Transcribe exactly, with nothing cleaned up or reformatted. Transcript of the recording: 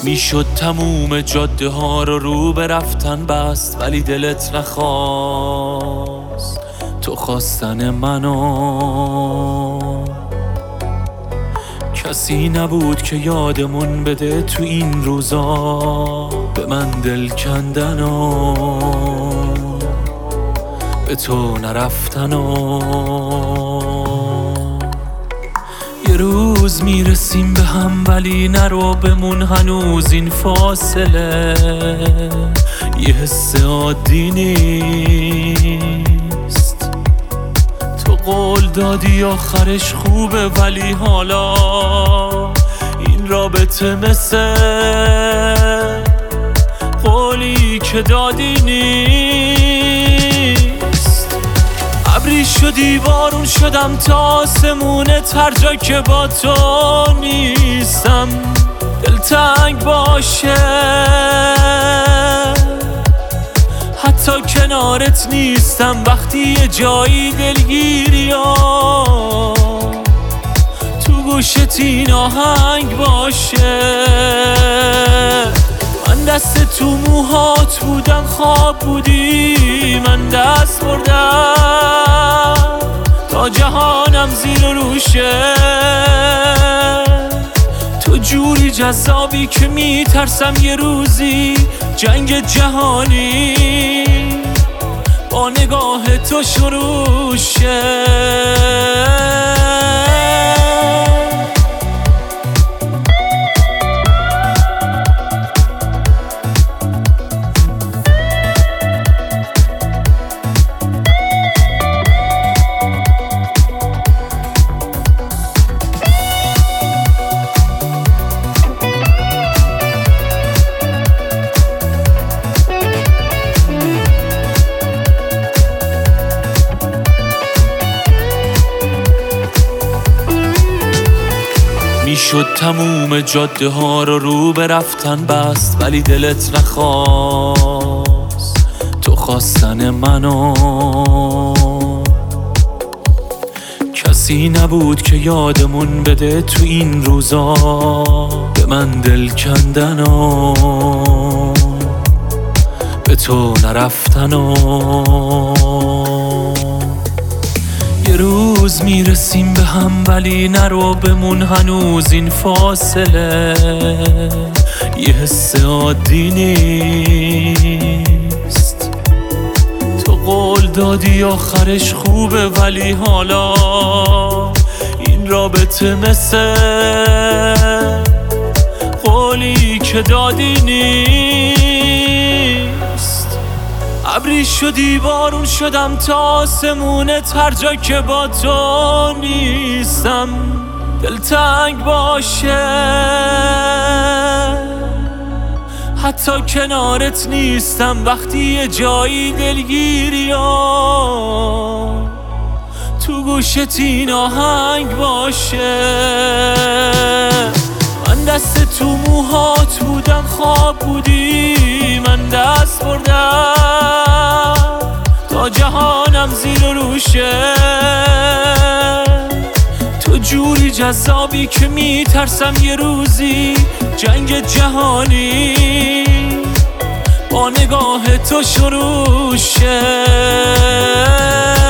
میشد تموم جاده ها رو رو به رفتن بست، ولی دلت نخواست تو خواستن منو. کسی نبود که یادمون بده تو این روزا به من دل کندنو، به تو نرفتنو. یه روز میرسیم به هم ولی نرو بمون هنوز این فاصله. یه حس عادی نیست، تو قول دادی آخرش خوبه ولی حالا این رابطه مثل قولی که دادی نیست. ابری شدی بارون شدم تا آسمونت هر جا که با تو نیستم دلتنگ باشه، حتی کنارت نیستم وقتی یه جایی دلگیری ها تو گوشت این آهنگ باشه. من دست تو موهات بودم خواب بودی، من دست بردم تا جهانم زیر و روشه. تو جوری جذابی که میترسم یه روزی جنگ جهانی با نگاه تو شروع شه. میشد تموم جاده ها رو رو به رفتن بست، ولی دلت نخواست تو خواستن منو. کسی نبود که یادمون بده تو این روزا به من دل کندنو، به تو نرفتنو. یه روز میرسیم به هم ولی نرو بمون هنوز این فاصله. یه حس عادی نیست، تو قول دادی آخرش خوبه ولی حالا این رابطه مثل قولی که دادی نیست. ابری شدی بارون شدم تا آسمونت هر جا که با تو نیستم دلتنگ باشه، حتی کنارت نیستم وقتی یه جایی دلگیری ها تو گوشت این آهنگ باشه. من دست تو موهات بودم خواب بودی، من دست بردم تا جهانم زیر و روشه. تو جوری جذابی که میترسم یه روزی جنگ جهانی با نگاه تو شروع شه.